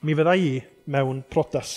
mi fydda i mewn prodas.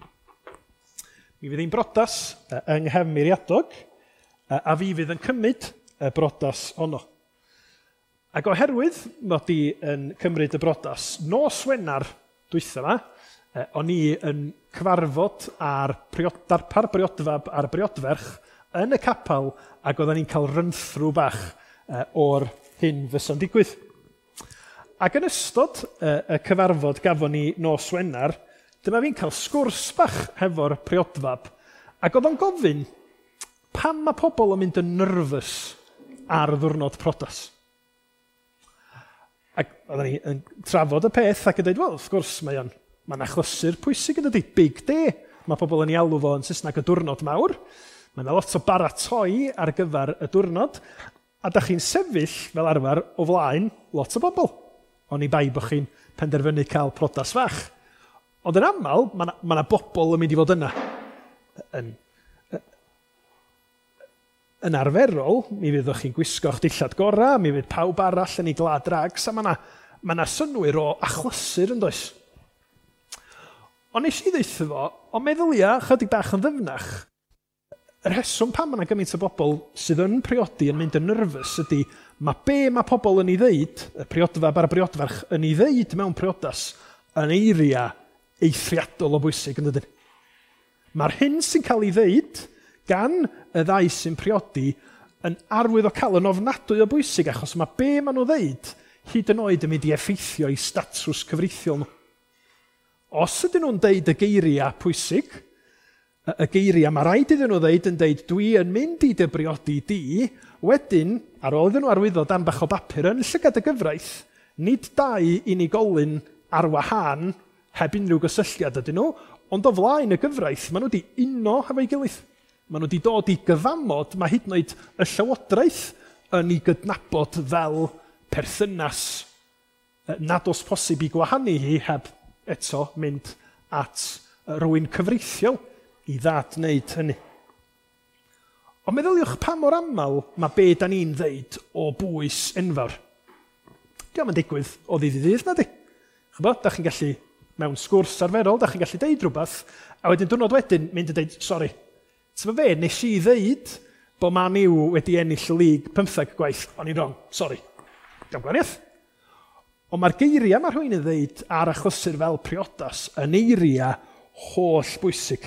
Mi fydd i'n brodas yng Nghefnmuriadog, a fi fydd yn cymryd y brodas honno. Ac oherwydd mod i yn cymryd y brodas, nos Wener dwytha yma, o'n i yn cyfarfod ar darpar briodfab ar briodferch yn y capel, ac oedden ni'n cael rynthro bach o'r hyn fysa'n digwydd. Ac yn ystod y cyfarfod gafon ni nos Wener, dyma fi'n cael sgwrs bach hefo'r priodfab, ac oedd o'n gofyn pam mae pobl yn mynd yn nerfus ar ddiwrnod prodas. Ac oedden ni yn trafod y peth ac yn dweud, wel, wrth gwrs, mae'n achlysur pwysig yn ydy, big day. Mae pobl yn ei alw fo yn Saesneg y diwrnod mawr. Mae yna lot o baratoi ar gyfer y diwrnod, a da chi'n sefyll fel arfer o flaen lot o bobl. Oni bai bod chi'n penderfynu cael prodas fach. Ond yn aml, mae yna bobl yn mynd i fod yna. Yn arferol, mi fyddwch chi'n gwisgo'ch dillad gorau, mi fydd pawb arall yn ei glad rags, a mae yna synwyr o achlysur yn does. Ond nes i ddeithio fo, ond meddylia chydig bach yn ddyfnach, yr rheswm pam mae yna gymaint o bobl sydd yn priodi yn mynd yn nerfus ydy, mae pobl yn ei ddeud, y priodfab ar y briodferch, yn ei ddeud mewn priodas yn eiria eithriadol o bwysig yn dydyn. Mae'r hyn sy'n cael ei ddeud gan y ddau sy'n priodi yn arwydd o cael yn ofnadwy o bwysig, achos mae maen nhw ddeud hyd yn oed yn mynd i effeithio i statws cyfreithiol nhw. Os ydyn nhw'n deud y geiriau pwysig, y geiriau mae rhaid iddyn nhw ddeud yn deud dwi yn mynd i dy briodi di, wedyn, ar ôl iddyn nhw arwyddo dan bach o bapur yn llygad y gyfraith, nid dau unigolyn ar wahân heb unrhyw gysylltiad ydyn nhw, ond o flaen y gyfraith, maen nhw wedi uno hefo'i gilydd. Maen nhw wedi dod i gyfamod, mae hyd yn oed y llywodraeth yn ei gydnabod fel perthynas nad oes posib i gwahanu hi heb eto mynd at rywun cyfreithiol i ddadwneud hynny. Ond meddyliwch pa mor aml mae da ni'n ddeud o bwys enfawr. Diolch yn digwydd o ddydd i ddydd na di. Chybod, da chi'n gallu mewn sgwrs arferol, da chi'n gallu deud rhywbeth, a wedyn diwrnod wedyn mynd i deud, sori, tyma fe, nes i ddeud bod Man U wedi ennill y lig 15 gwaith, o'n i'n wrong, sori. Diolch gwaniaeth. Ond mae'r geiriau mae rhywun yn ddeud ar achlysur fel priodas yn eiria holl bwysig.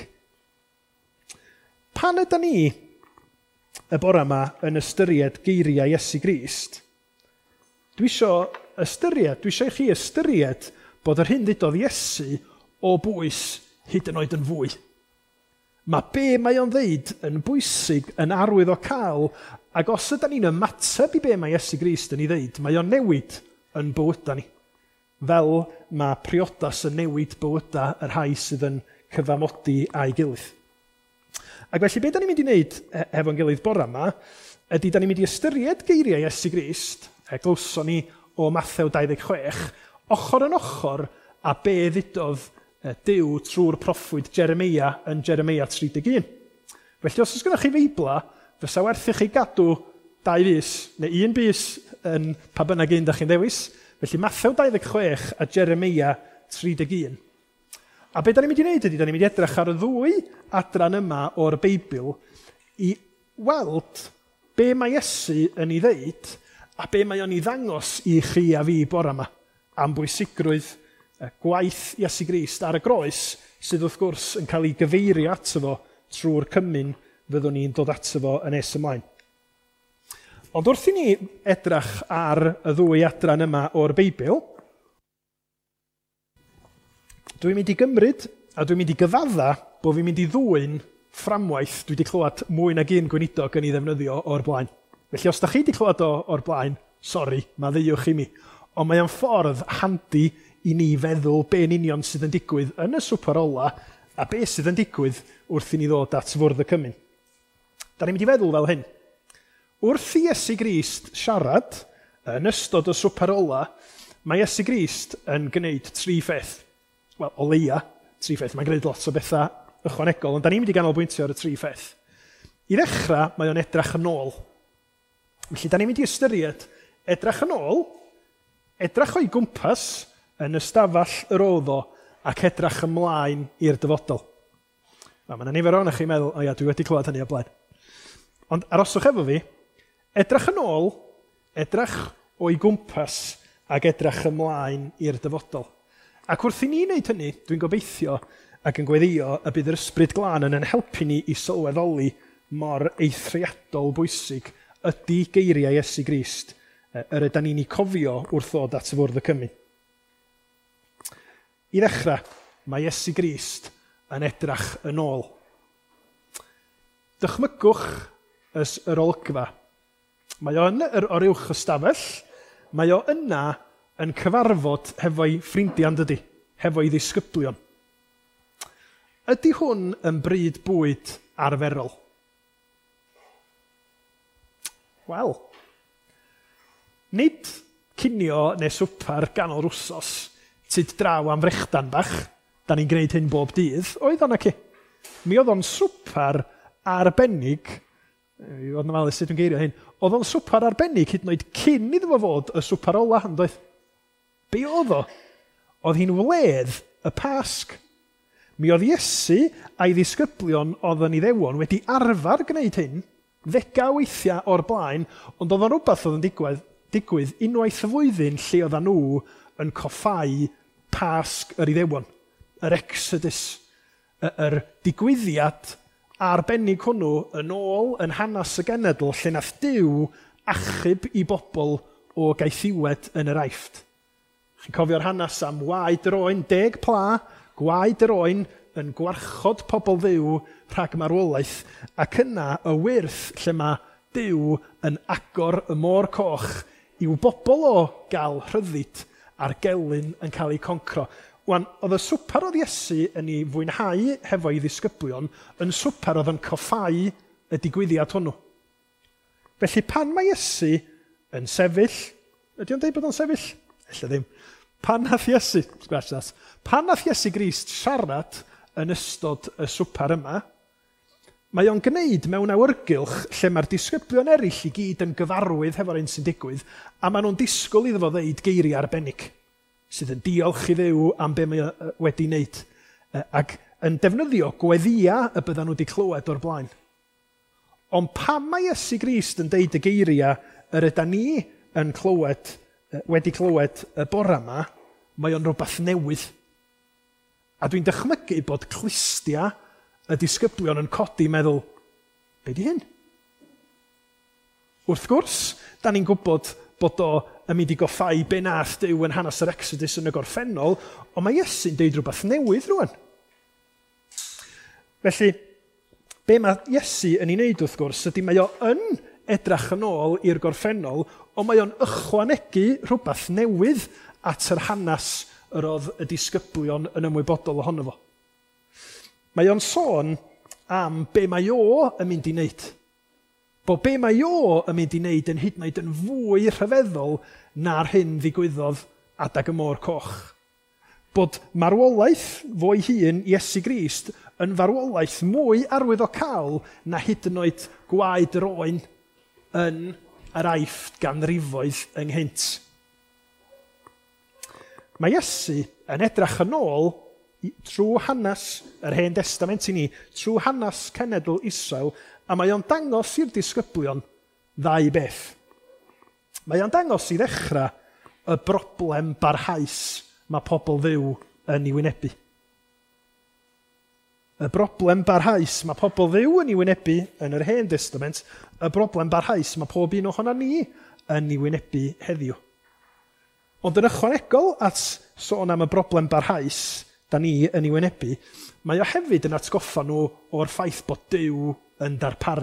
Pan ydyn ni y bore yma yn ystyried geiriau Iesu Grist, dwi eisiau i chi ystyried bod yr hyn ddudodd Iesu o bwys hyd yn oed yn fwy. Mae mae o'n ddeud yn bwysig yn arwydd o cael, ac os ydyn ni'n ymateb i mae Iesu Grist yn ei ddeud, mae o'n newid yn bywyda ni. Fel mae priodas yn newid bywyda yr rhai sydd yn cyfamodi a'i gilydd. Ac felly, be da ni'n mynd i wneud efo'n gilydd bore yma, ydy da ni'n mynd i ystyried geiriau Iesu Grist, glwson ni o Mathew 26, ochr yn ochr a be ddudodd Duw trwy'r proffwyd Jeremia yn Jeremia 31. Felly, os oes gennych chi Feibla, fysa werth i chi gadw 2 bys, neu 1 bys yn pa bynnag un da chi'n ddewis. Felly Mathew 26 a Jeremia 31. A be da ni'n mynd i wneud ydy, da ni'n mynd i edrych ar y 2 adran yma o'r Beibl i weld be mae Iesu yn ei ddeud a be mae o'n ei ddangos i chi a fi bore yma am bwysigrwydd gwaith Iesu Grist ar y groes sydd wrth gwrs yn cael ei gyfeirio ato fo trwy'r cymyn fyddwn ni'n dod ato fo yn nes ymlaen. Ond wrth i ni edrych ar y 2 adran yma o'r Beibl, dwi'n mynd i gymryd a dwi'n mynd i gyfadda bod fi'n mynd i ddwyn fframwaith dwi wedi clywed mwy nag un gweinidog yn ei ddefnyddio o'r blaen. Felly os da chi wedi clywed o'r blaen, sori, mae ddeuwch i mi. Ond mae o'n ffordd handi i ni feddwl be'n union sydd yn digwydd yn y swper ola a be sydd yn digwydd wrth i ni ddod at fwrdd y cymyn. Da ni'n mynd i feddwl fel hyn. Wrth i Iesu Grist siarad yn ystod y swper ola, mae Iesu Grist yn gwneud 3 pheth. Wel, o leia, 3 pheth. Mae'n gwneud lot o bethau ychwanegol, ond da ni'n mynd i ganolbwyntio ar y 3 pheth. I ddechrau, mae o'n edrych yn ôl. Felly, da ni'n mynd i ystyried edrych yn ôl, edrych o'i gwmpas yn ystafell yr oedd o, ac edrach ymlaen i'r dyfodol. Mae yna nifer o'n chi meddwl, o ia, dwi wedi clywed hynny o blaen. Ond aroswch efo fi, edrach yn ôl, edrach o'i gwmpas ac edrach ymlaen i'r dyfodol. Ac wrth i ni wneud hynny, dwi'n gobeithio ac yn gweddio y bydd yr ysbryd glân yn helpu ni i sylweddoli mor eithriadol bwysig ydy geiriau Iesu Grist yr ydyn ni'n ei cofio wrth ddod at y Fwrdd y Cymi. I ddechrau, mae Iesu Grist yn edrach yn ôl. Dychmygwch yr olygfa. Mae o yn yr oruwch ystafell, mae o yna yn cyfarfod hefo'i ffrindiau dydy, hefo'i ddisgyblion. Ydy hwn yn bryd bwyd arferol? Wel, nid cinio neu swpar ganol wsos, tyd draw am frechdan bach, da ni'n gwneud hyn bob dydd, oedd o'n ac. Mi oedd o'n swpar arbennig, i fod yn ofalus sut dwi'n geirio hyn, oedd o'n swpar arbennig hyd yn oed cyn iddo fo fod y swpar ola, yn doedd? Be oedd o? Oedd hi'n wledd y Pasg. Mi oedd Iesu a'i ddisgyblion oedd yn Iddewon wedi arfer gwneud hyn, ddegau weithiau o'r blaen, ond oedd o'n rhywbeth oedd yn digwydd unwaith y flwyddyn lle oedd nhw yn coffau Pasg yr Iddewon, yr Exodus, yr digwyddiad arbennig hwnnw yn ôl yn hanes y genedl lle nath Duw achub i bobl o gaethiwed yn yr Aifft. Chi'n cofio'r hanes am waed yr oen 10 pla, gwaed yr oen yn gwarchod pobl Dduw rhag marwolaeth, ac yna y wyrth lle mae Duw yn agor y môr coch i'w bobl o gael rhyddid a'r gelyn yn cael ei concro. Wan, oedd y swpar oedd Iesu yn ei fwynhau hefo'i ddisgyblion yn swpar oedd yn coffau y digwyddiad hwnnw. Felly pan mae Iesu yn sefyll, ydy o'n deud bod o'n sefyll? Ella ddim. Pan nath Iesu Grist siarad yn ystod y swpar yma, mae o'n gwneud mewn awyrgylch lle mae'r disgyblion eraill i gyd yn gyfarwydd hefo'r un sy'n digwydd, a maen nhw'n disgwyl iddo fo ddeud geiriau arbennig, sydd yn diolch i Dduw am be mae wedi wneud, ac yn defnyddio gweddia y byddan nhw wedi clywed o'r blaen. Ond pam mae Iesu Grist yn deud y geiriau yr ydyn ni yn wedi clywed y bore yma, mae o'n rhywbeth newydd. A dwi'n dychmygu bod clustia y disgyblion yn codi meddwl, be di hyn? Wrth gwrs, da ni'n gwybod bod o yn mynd i goffau be nath Duw yn hanes yr Exodus yn y gorffennol, ond mae Iesu'n deud rhywbeth newydd rwan. Felly, be mae Iesu yn ei wneud wrth gwrs, ydy mae o yn edrach yn ôl i'r gorffennol, ond mae o'n ychwanegu rhywbeth newydd at yr hanes yr oedd y disgyblion yn ymwybodol ohono fo. Mae o'n sôn am be mae o yn mynd i wneud. Bod be mae o yn mynd i wneud yn hyd yn oed yn fwy rhyfeddol na'r hyn ddigwyddodd adag y môr coch. Bod marwolaeth fo'i hun, Iesu Grist, yn farwolaeth mwy arwyddocaol na hyd yn oed gwaed yr oen yn yr Aifft ganrifoedd ynghynt. Mae Iesu yn edrach yn ôl trwy hanes yr Hen Testament i ni, trwy hanes cenedl Israel, a mae o'n dangos i'r disgyblion ddau beth. Mae o'n dangos i ddechrau y broblem barhaus mae pobl Dduw yn ei wynebu. Y broblem barhaus mae pobl Dduw yn ei wynebu yn yr Hen Testament, y broblem barhaus mae pob un ohono ni yn ei wynebu heddiw. Ond yn ychwanegol at sôn am y broblem barhaus da ni yn ei wynebu, mae o hefyd yn atgoffa nhw o'r ffaith bod Duw yn darparu.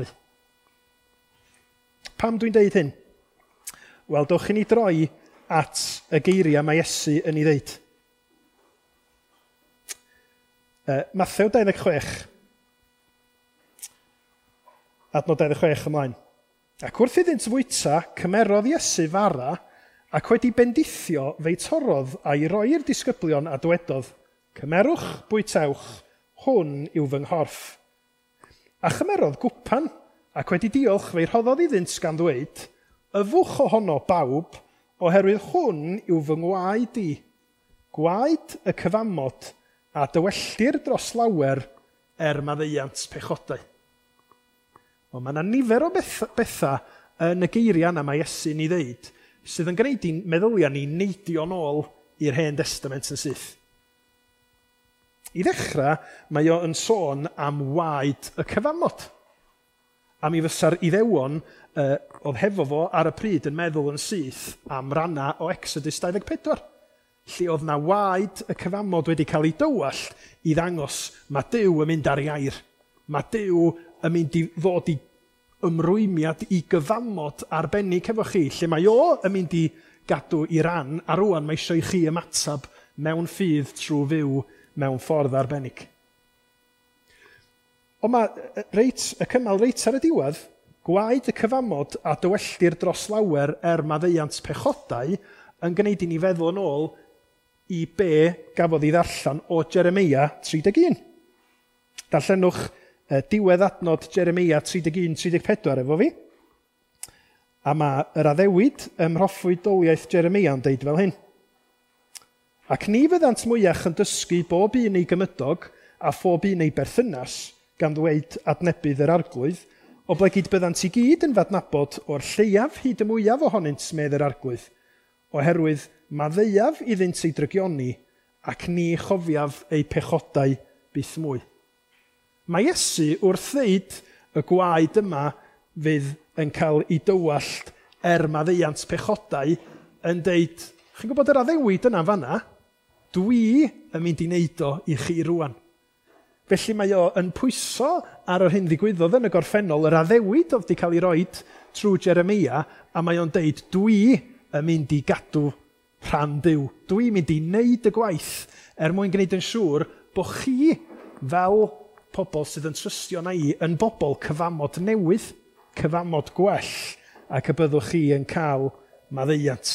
Pam dwi'n deud hyn? Wel, dowch i ni droi at y geiriau mae Iesu yn ei ddeud. Mathew 26, adnod 26 ymlaen. Ac wrth iddynt fwyta, cymerodd Iesu fara, ac wedi bendithio fe'i torodd a'i roi'r disgyblion a dywedodd, cymerwch, bwytewch, hwn yw fy nghorff. A chymerodd gwpan, ac wedi diolch fe'i rhoddodd iddynt gan ddweud, yfwch ohono bawb, oherwydd hwn yw fy ngwaed i, gwaed y cyfamod a dywelltir dros lawer maddeuant pechodau. Ond mae yna nifer o bethau yn y geiriau yna mae Iesu ni ddeud sydd yn gwneud i'n meddyliau ni neidio nôl i'r Hen Testament yn syth. I ddechrau, mae o yn sôn am waed y cyfamod. A mi fysa'r Iddewon oedd hefo fo ar y pryd yn meddwl yn syth am ranna o Exodus 24. Lle oedd na waed y cyfamod wedi cael ei dywallt i ddangos mae Duw yn mynd ar ei air. Mae Duw yn mynd i ddod i ymrwymiad i gyfamod arbennig efo chi, lle mae o yn mynd i gadw i ran, a rwan mae eisiau i chi ymatab mewn ffydd trwy fyw mewn ffordd arbennig. Ond mae y cymal reit ar y diwedd, gwaed y cyfamod a dywelltir dros lawer maddeuant pechodau yn gwneud i ni feddwl yn ôl i be gafodd ei ddarllen o Jeremia 31. Darllenwch diwedd adnod Jeremia 31-34 efo fi. A mae yr addewid mhroffwyd doliaeth Jeremia yn deud fel hyn. Ac ni fyddant mwyach yn dysgu bob un ei gymydog a phob un ei berthynas gan ddweud adnebydd yr arglwydd, o ble gyd byddant i gyd yn fadnabod o'r lleiaf hyd y mwyaf ohonynt medd yr arglwydd, oherwydd maddeuaf iddynt ei drygioni ac ni chofiaf ei pechodau byth mwy. Mae Iesu wrth ddeud y gwaed yma fydd yn cael ei dywallt maddeuant pechodau yn deud, chi'n gwybod yr addewid yna fanna? Dwi yn mynd i wneud o i chi rwan. Felly mae o yn pwyso ar yr hyn ddigwyddodd yn y gorffennol, yr addewid oedd wedi cael ei roed trwy Jeremia, a mae o'n deud, dwi yn mynd i gadw rhan Duw. Dwi'n mynd i wneud y gwaith mwyn gwneud yn siŵr bod chi fel pobl sydd yn trystio na i yn bobl cyfamod newydd, cyfamod gwell, ac y byddwch chi yn cael maddeuant.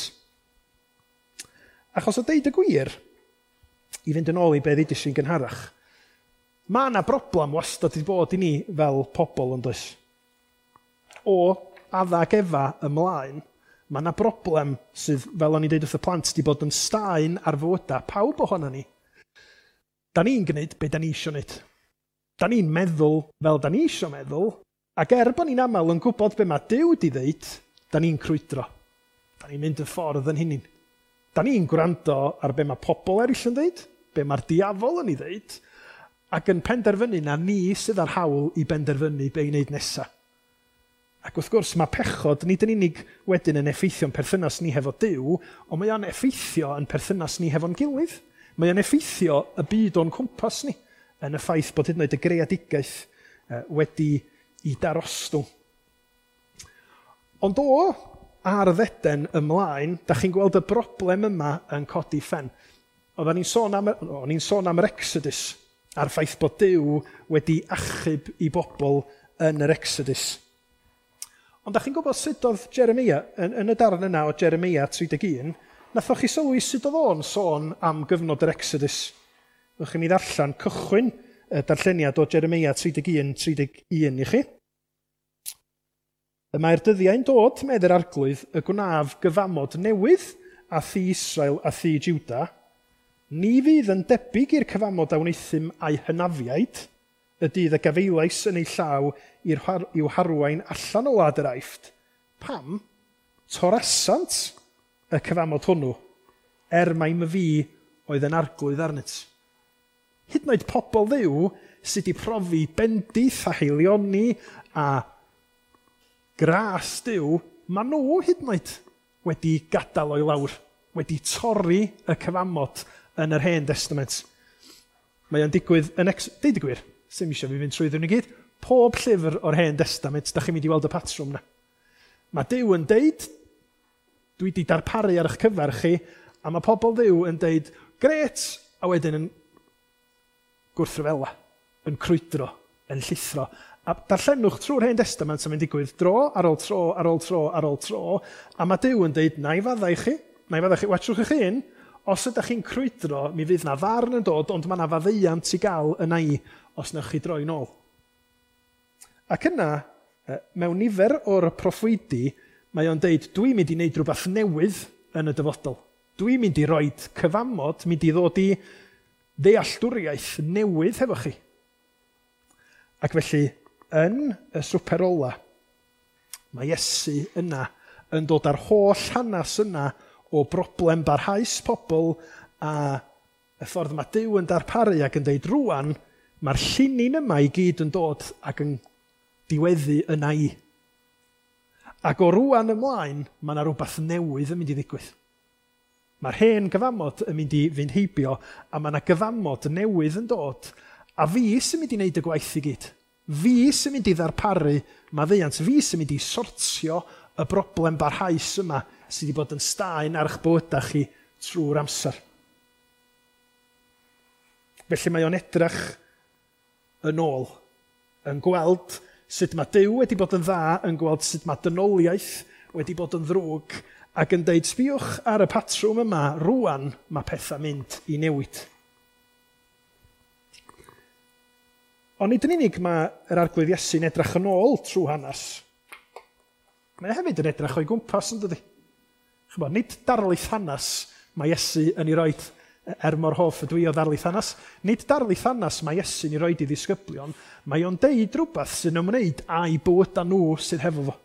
Achos o deud y gwir, i fynd yn ôl i be ddudais i'n gynharach, mae yna broblem wastad wedi bod i ni fel pobl yn does. O addag Efa ymlaen, mae yna broblem sydd, fel o'n i'n deud wrth y plant, wedi bod yn staen ar fywydau pawb ohono ni. Da ni'n gwneud be da ni eisiau gwneud. Da ni'n meddwl fel da ni eisiau meddwl, ac bod ni'n aml yn gwybod be mae Duw wedi ddeud, da ni'n crwydro. Da ni'n mynd y ffordd yn hunin. Da ni'n gwrando ar be mae pobl eraill yn ddeud, be mae'r diafol yn ei ddeud, ac yn penderfynu na ni sydd ar hawl i benderfynu be i wneud nesaf. Ac wrth gwrs mae pechod nid yn unig wedyn yn effeithio'n perthynas ni hefo Duw, ond mae o'n effeithio yn perthynas ni hefo'n gilydd. Mae o'n effeithio y byd o'n cwmpas ni yn y ffaith bod hyd yn oed y greadigaeth wedi i darostw. Ond ar ddeden ymlaen, da chi'n gweld y broblem yma yn codi ffen. O'n i'n sôn am yr Exodus, a'r ffaith bod Duw wedi achub i bobl yn yr Exodus. Ond da chi'n gwybod sut oedd Jeremia, yn y darn yna o Jeremia 31, nathoch chi sylwi sut oedd o'n sôn am gyfnod yr Exodus. Wch chi'n mi ddarllen cychwyn y darlleniad o Jeremia 31 i chi. Mae'r dyddiau'n dod, medd yr arglwydd, y gwnaf gyfamod newydd a thi Israel a thi Juda, ni fydd yn debyg i'r cyfamod a wneithym a'i hynafiaid, y dydd y gafeilais yn ei llaw i'w harwain allan o wlad yr Aifft. Pam? Torasant y cyfamod hwnnw, mai my fi oedd yn arglwydd arnynt. Hyd yn oed pobl Dduw sydd wedi profi bendith a heilioni a gras Duw, maen nhw hyd yn oed wedi gadael o'i lawr, wedi torri y cyfamod yn yr Hen Testament. Mae o'n digwydd deud y gwir, sy'n eisiau fi fynd trwyddyn ni gyd, pob llyfr o'r Hen Testament, da chi'n mynd i weld y patrwm na. Mae Duw yn deud, dwi wedi darparu ar eich cyfer chi, a mae pobl Dduw yn deud, gret, a wedyn yn gwrthryfela, yn crwydro, yn llithro. A darllenwch trwy'r Hen Testament sy'n mynd digwydd dro ar ôl tro, ar ôl tro, ar ôl tro, a mae Duw yn deud, na i faddau chi, watchwch eich un, os ydych chi'n crwydro, mi fydd na ddarn yn dod, ond mae na faddeuant i gael yna i, os newch chi droi nôl. Ac yna, mewn nifer o'r proffwydi, mae o'n deud, dwi'n mynd i wneud rhywbeth newydd yn y dyfodol. Dwi'n mynd i roi cyfamod, mynd i ddod i ddealltwriaeth newydd hefo chi. Ac felly, yn y swper ola, mae Iesu yna yn dod â'r holl hanes yna o broblem barhaus pobl a y ffordd mae Duw yn darparu ac yn deud rwan, mae'r llinyn yma i gyd yn dod ac yn diweddu yna i. Ac o rwan ymlaen, mae yna rhywbeth newydd yn mynd i ddigwydd. Mae'r hen gyfamod yn mynd i fynd heibio, a mae yna gyfamod newydd yn dod, a fi sy'n mynd i wneud y gwaith i gyd. Fi sy'n mynd i ddarparu maddeuant, fi sy'n mynd i sortio y broblem barhaus yma sydd wedi bod yn staen ar eich bywydau chi trwy'r amser. Felly mae o'n edrych yn ôl, yn gweld sut mae Duw wedi bod yn dda, yn gweld sut mae dynoliaeth wedi bod yn ddrwg, ac yn deud, sbiwch ar y patrwm yma, rwan mae pethau mynd i newid. Ond nid yn unig mae yr arglwydd Iesu'n edrych yn ôl trwy hanes. Mae hefyd yn edrych o'i gwmpas yn dydi. Chybod, nid darlith hanes mae Iesu yn ei roed, mor hoff ydw i o darlith hanes, nid darlith hanes mae Iesu'n ei roed i ddisgyblion, mae o'n deud rhywbeth sy'n ymwneud â'i bywydau nhw sydd hefo fo.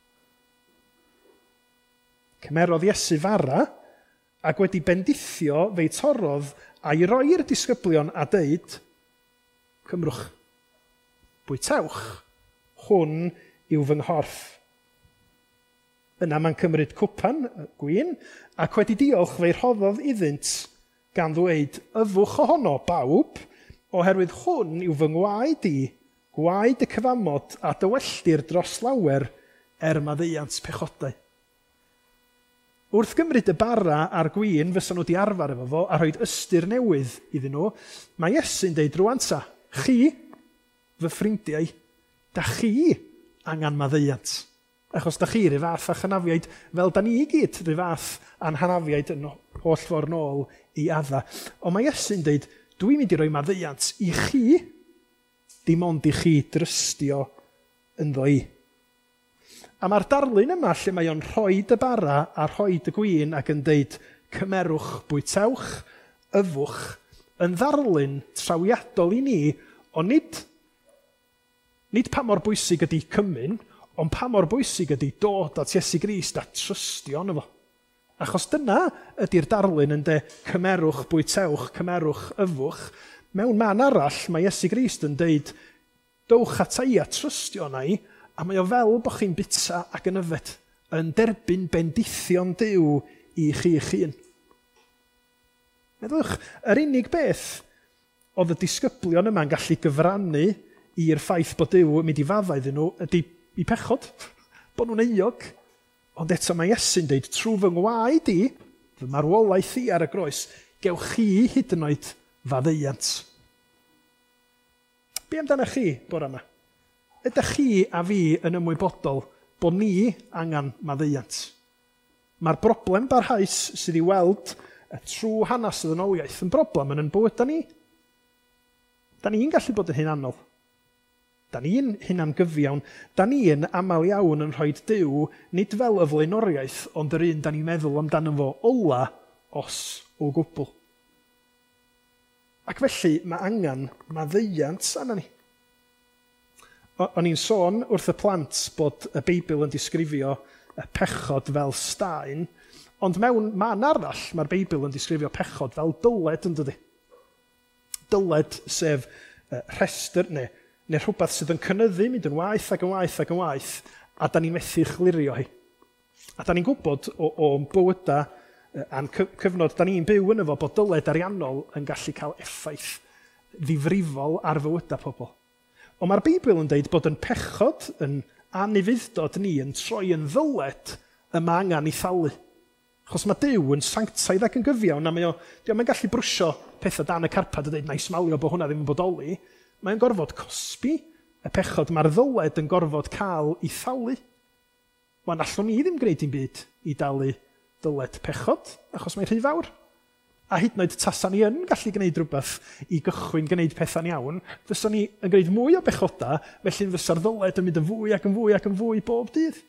Cymerodd Iesu fara ac wedi bendithio fe'i torodd a'i roi'r disgyblion a deud, cymrwch, bwytewch, hwn yw fy nghorff. Yna mae'n cymryd cwpan gwyn ac wedi diolch fe'i rhoddodd iddynt gan ddweud, yfwch ohono bawb, oherwydd hwn yw fy ngwaed i, gwaed y cyfamod a dywelldir dros lawer maddeuant pechodau. Wrth gymryd y bara a'r gwyn fysa nhw wedi arfer efo fo a rhoi ystyr newydd iddyn nhw, mae Iesu'n deud rwan ta, chi, fy ffrindiau, da chi angen maddeuant. Achos da chi rhyw fath a chanafiaid, fel da ni i gyd, rhyw fath a'n hanafiaid yn holl ffordd nôl i adda. Ond mae Iesu'n deud, dwi'n mynd i roi maddeuant i chi, dim ond i chi drystio ynddo i. A mae'r darlun yma lle mae o'n rhoi y bara a rhoi y gwyn ac yn deud cymerwch, bwytewch, yfwch, yn ddarlun trawiadol i ni, ond nid pa mor bwysig ydy cymyn, ond pa mor bwysig ydy dod at Iesu Grist a trystio yn efo. Achos dyna ydy'r darlun yn de cymerwch, bwytewch, cymerwch, yfwch. Mewn man arall mae Iesu Grist yn deud dowch ata i a trystio na i, a mae o fel bod chi'n bita ac yn yfed, yn derbyn bendithion Duw i chi eich hun. Meddwch, yr unig beth oedd y disgyblion yma'n gallu gyfrannu i'r ffaith bod Duw yn mynd i faddau iddyn nhw ydy i pechod, bod nhw'n euog. Ond eto mae Iesu'n deud, trwy fy ngwaed i, fy marwolaeth i ar y groes, gewch chi hyd yn oed faddeuant. Be amdana chi bore yma? Ydych chi a fi yn ymwybodol bod ni angen maddeuant? Mae'r broblem barhaus sydd i weld trwy hanes y ddynoliaeth yn broblem yn bywydau ni. Da ni'n gallu bod yn hunanol. Da ni'n hunan gyfiawn. Da ni'n aml iawn yn rhoi Duw nid fel y flaenoriaeth, ond yr un da ni'n meddwl amdano fo ola os o gwbl. Ac felly mae angen maddeuant arna ni. O'n i'n sôn wrth y plant bod y Beibl yn disgrifio y pechod fel staen, ond mewn man arall mae'r Beibl yn disgrifio pechod fel dyled yn dydi. Dyled sef rhestr neu rhywbeth sydd yn cynyddu, mynd yn waith ac yn waith ac yn waith, a da ni'n methu chlirio hi. A da ni'n gwybod o bywydau a'n cyfnod da ni'n byw yn efo bod dyled ariannol yn gallu cael effaith ddifrifol ar fywydau pobl. Ond mae'r Beibl yn deud bod yn pechod, yn anufuddod ni, yn troi yn ddyled yma angen i thalu. Achos mae Duw yn sanctaidd ac yn gyfiawn, a diolch yn gallu brwsio pethau dan y carpad a dweud, na i smalio bod hwnna ddim yn bodoli. Mae'n gorfod cosbi y pechod mae'r ddyled yn gorfod cael i thalu. Wan allwn ni ddim gwneud dim byd i dalu dyled pechod, achos mae'n rhy fawr. A hyd yn oed tasan ni yn gallu gwneud rhywbeth i gychwyn gwneud pethau'n iawn, fysa ni yn gwneud mwy o bechodau, felly fysa'r ddyled yn mynd yn fwy ac yn fwy ac yn fwy bob dydd.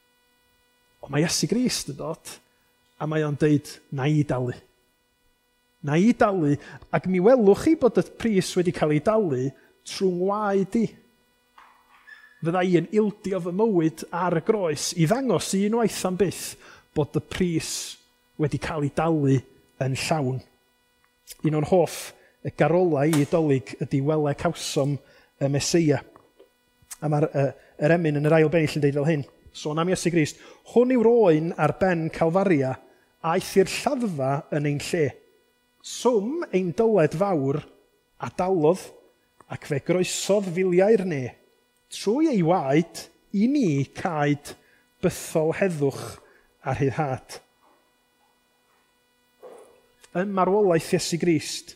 Ond mae Iesu Grist yn dod, a mae o'n deud, na i dalu. Na i dalu, ac mi welwch chi bod y pris wedi cael ei dalu trwy ngwaed i. Fydda i yn ildio fy mywyd ar y groes i ddangos unwaith am byth bod y pris wedi cael ei dalu yn llawn. Un o'n hoff y garolau i dolyg ydy wele cawsom y Meseia. A mae'r emyn yn yr ail bennill yn deud fel hyn. Sôn am Iesu Grist, hwn yw'r oen ar ben Calfaria, aeth i'r lladdfa yn ein lle. Swm ein dyled fawr a dalodd ac fe groesodd filiau'r ne. Trwy ei waed, i ni caed bythol heddwch a rhyddhad. Yn marwolaeth Iesu Grist,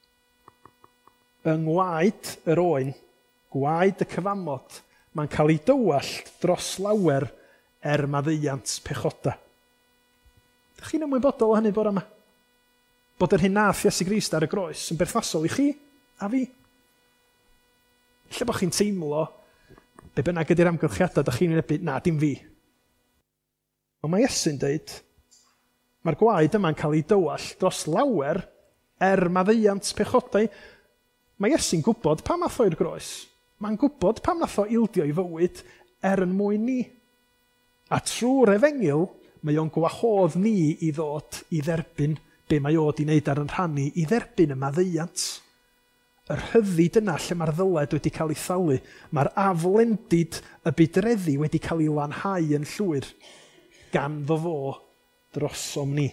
yng ngwaed yr oen, gwaed y cyfamod, mae'n cael ei dywallt dros lawer maddeuant pechoda. Ydych chi'n ymwybodol o hynny bore yma? Bod yr hyn nath Iesu Grist ar y groes yn berthnasol i chi a fi? Lle bod chi'n teimlo be bynnag ydy'r amgylchiadau ydych chi'n wynebu, na, dim fi. Ond mae Iesu'n dweud, mae'r gwaed yma'n cael ei dywallt dros lawer maddeuant pechodau. Mae Iesu'n gwybod pam nath o'r groes. Mae'n gwybod pam nath o ildio i fywyd yn mwyn ni. A trwy'r efengil, mae o'n gwahodd ni i ddod i dderbyn be mae o di wneud ar yn rhannu, i dderbyn y maddeuant. Yr hyddid yna lle mae'r ddyled wedi cael ei thalu. Mae'r aflendid y bydreddi wedi cael ei lanhau yn llwyr gan fo drosom ni.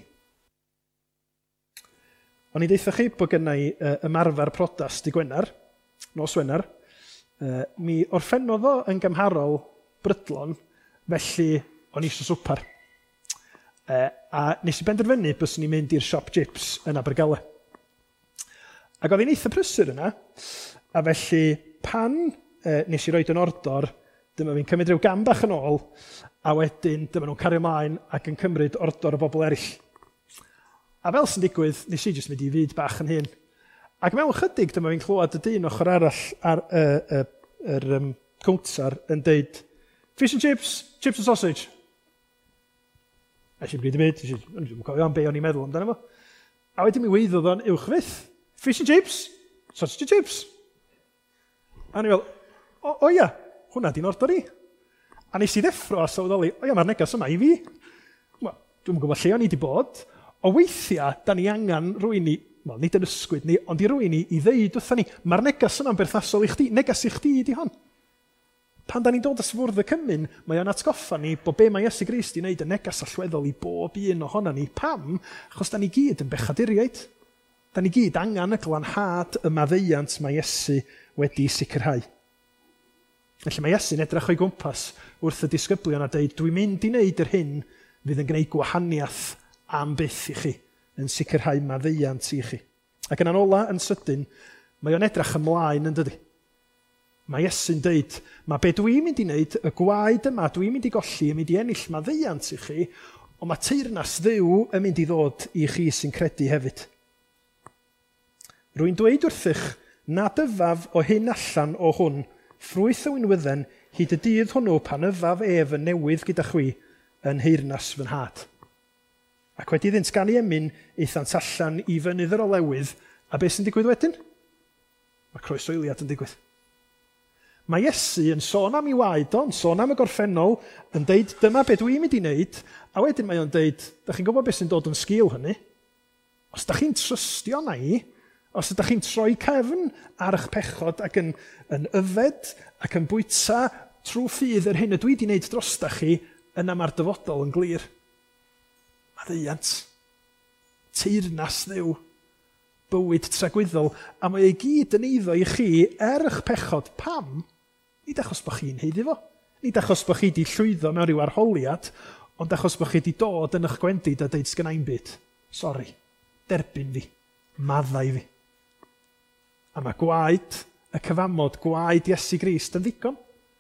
O'n i ddeitha chi bod gynna i ymarfer prodas di Gwener, nos Wener. Mi orffennodd o yn gymharol brydlon, felly o'n i eisiau swpar. A nes i benderfynu bys ni'n mynd i'r siop chips yn Abergele. Ac oedd hi'n eitha prysur yna, a felly pan nes i roed yn ordor, dyma fi'n cymryd rhyw gam bach yn ôl, a wedyn dyma nhw'n cario ymlaen ac yn cymryd ordor o bobl eraill. A fel sy'n digwydd, nes i jyst mynd i fyd bach yn hyn. Ac mewn chydig, dyma fi'n clywed y dyn ochr arall ar yr cwmtar yn deud, fish and chips, chips and sausage. A eisiau bryd i byd, dwi'n cofio am be o'n i'n meddwl amdano fo. A wedyn mi weiddodd o'n uwch fyth, fish and chips, sausage and chips. A ni fel, o ia, hwnna di'n ordor i. A nes i ddeffro a sylweddoli, o ia, mae'r negas yma i fi. Dwi'n gwybod lle o'n i wedi bod. O weithiau, da ni angen rwy'n i, wel, nid yn ysgwyd ni, ond i rwy'n i ddeud wrthyn ni, mae'r negas yma'n berthnasol i chdi, negas i chdi di hon. Pan da ni'n dod ys fwrdd y cymyn, mae o'n atgoffa ni bod be mae Iesu Grist i wneud yn negas allweddol i bob un ohono ni. Pam? Achos da ni gyd yn bechaduriaid. Da ni gyd angen y glanhad y maddeuant mae Iesu wedi sicrhau. Felly mae Iesu'n edrych o'i gwmpas wrth y disgyblion a dweud, dwi'n mynd i wneud yr hyn fydd yn gwneud gwahaniaeth am byth i chi, yn sicrhau maddeuant i chi. Ac yn anola, yn sydyn, mae o'n edrych ymlaen yn dydi. Mae Iesu'n dweud, mae be dwi'n mynd i wneud, y gwaed yma dwi'n mynd i golli, yn mynd i ennill maddeuant i chi, ond mae teyrnas Dduw yn mynd i ddod i chi sy'n credu hefyd. Rwy'n dweud wrthych, na dyfaf o hyn allan o hwn, ffrwyth o winwydden, hyd y dydd hwnnw pan yfaf ef yn newydd gyda chwi yn heyrnas fy nhad. Ac wedi iddynt gan i emyn eithant allan i fynydd yr olewydd, a beth sy'n digwydd wedyn? Mae croesoeliad yn digwydd. Mae Iesu yn sôn am ei waed o'n sôn am y gorffennol, yn deud, dyma beth dwi'n mynd i wneud, a wedyn mae o'n deud, da chi'n gwybod beth sy'n dod yn sgil hynny? Os da chi'n trystio na i, os ydych chi'n troi cefn ar eich pechod ac yn yfed ac yn bwyta trwy ffydd yr hyn y dwi wedi wneud dros da chi, yna mae'r dyfodol yn glir. Maddeuant, teyrnas Dduw, bywyd tragwyddol, a mae ei gyd yn eiddo i chi eich pechod. Pam? Nid achos bod chi'n heiddi fo. Nid achos bod chi wedi llwyddo mewn rhyw arholiad, ond achos bod chi wedi dod yn eich gwendid a deud sgynnau'n byd. Sori, derbyn fi, maddau fi. A mae gwaed, y cyfamod, gwaed Iesu Grist yn ddigon.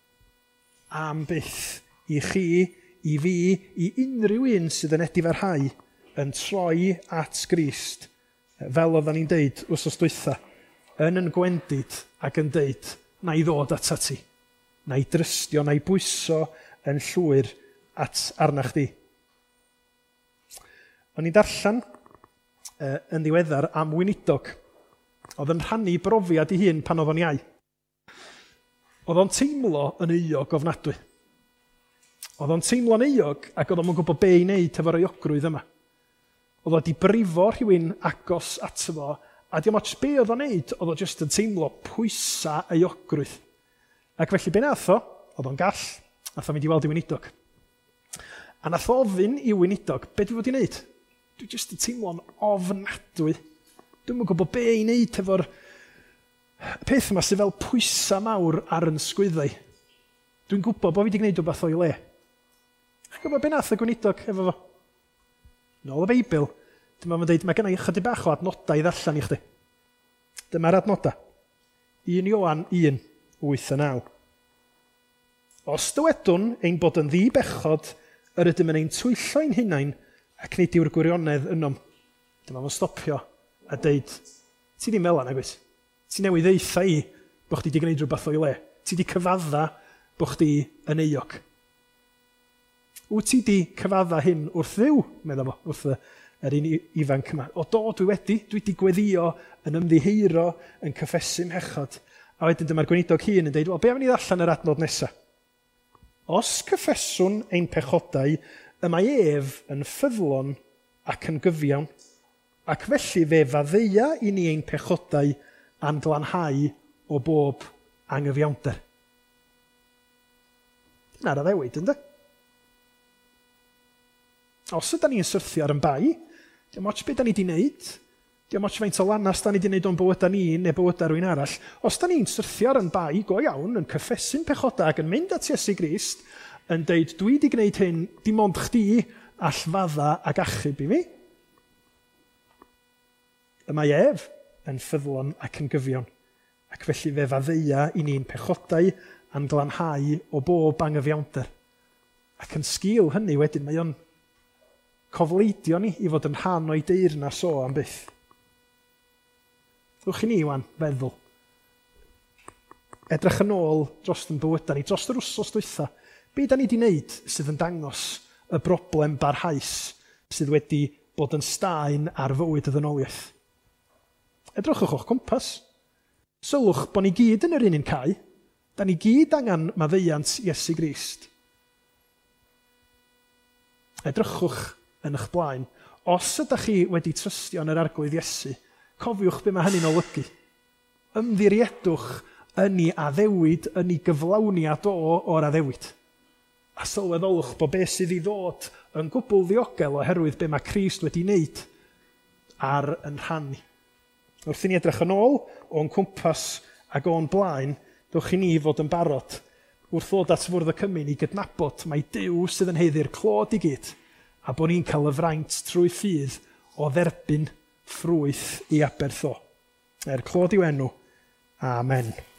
Am byth i chi, i fi, i unrhyw un sydd yn edifarhau yn troi at Grist, fel oedden ni'n deud wrthos dwytha, yn gwendid ac yn deud, na i ddod at ti, na i drystio, na i bwyso yn llwyr arnach chdi. O'n i'n darllen yn ddiweddar am weinidog. Oedd yn rhannu brofiad ei hun pan oedd o'n iau. Oedd o'n teimlo yn euog ofnadwy. Oedd o'n teimlo'n euog ac oedd o'n gwybod be i wneud efo'r euogrwydd yma. Oedd o di brifo rhywun agos ato fo, a dim ots be oedd o'n wneud, oedd o jyst yn teimlo pwysa euogrwydd. Ac felly be nath o, oedd o'n gall, nath o mynd i weld i weinidog. A nath ofyn i weinidog, be dwi fod i wneud? Dwi jyst yn teimlo'n ofnadwy. Dwi'n yn gwybod be i wneud efo'r peth yma sydd fel pwysa mawr ar yn sgwyddau. Dwi'n gwybod bod fi wedi gwneud rhywbeth o'i le. Chi'n gwybod be nath y gweinidog efo fo? Nôl y Beibl, dyma fo'n dweud, mae gennau chydig bach o adnodau i ddarllen i chdi. Dyma'r adnodau. 1 Ioan 1, 8 a 9. Os dywedwn ein bod yn ddi-bechod, yr ydym yn ein twyllo'n hunain ac nid yw'r gwirionedd ynom. Dyma fo'n stopio a dweud, ti di mela nagwys? Ti newydd ddeitha i bod chdi wedi gwneud rhywbeth o'i le. Ti di cyfadda bod chdi yn euog. Wyt ti di cyfadda hyn wrth ddiw, meddwl fo, wrth yr un ifanc yma. O do, dwi wedi gweddio yn ymddiheuro, yn cyffesu'n hechod. A wedyn dyma'r gweinidog hun yn dweud, wel, be am ni ddallan yr adnod nesaf? Os cyffeswn ein pechodau, y mae ef yn ffyddlon ac yn gyfiawn, ac felly fe faddeia i ni ein pechodau a'n glanhau o bob anghyfiawnder. Dyna'r addewid, ynddo? Os ydym ni'n syrthio ar yn bai, dim ots beth da ni wedi wneud, dim ots faint o lanas da ni wedi wneud o'n bywydau ni neu bywydau rhywun arall, os da ni'n syrthio ar yn bai go iawn, yn cyffesu'n pechodau ac yn mynd at Iesu Grist, yn deud, dwi wedi gwneud hyn, dim ond chdi all fadda ac achub i fi. Y mae ef yn ffyddlon ac yn gyfiawn, ac felly fe faddeia i ni'n pechodau a'n glanhau o bob anghyfiawnder. Ac yn sgil hynny wedyn, mae o'n cofleidio ni i fod yn rhan o'i deyrnas o am byth. Ddwch i ni, wan, feddwl. Edrych yn ôl dros yn bywydau ni, dros yr wsos dwytha, be da ni wedi wneud sydd yn dangos y broblem barhaus sydd wedi bod yn staen ar fywyd y ddynoliaeth. Edrychwch o'ch cwmpas. Sylwch bod ni gyd yn yr un cae. Da ni gyd angen maddeuant Iesu Grist. Edrychwch yn eich blaen. Os ydych chi wedi trystio yn yr arglwydd Iesu, cofiwch be mae hynny'n olygu. Ymddiriedwch yn ei addewid, yn ei gyflawniad o'r addewid. A sylweddolwch bod beth sydd i ddod yn gwbl ddiogel oherwydd be mae Crist wedi wneud ar yn rhan ni. Wrth i ni edrych yn ôl o'n cwmpas ac o'n blaen, dwch i ni fod yn barod wrth ddod at Fwrdd y Cymun i gydnabod mae Duw sydd yn heiddi'r clod i gyd a bod ni'n cael y fraint trwy ffydd o dderbyn ffrwyth i Abertho. Clod i'w enw. Amen.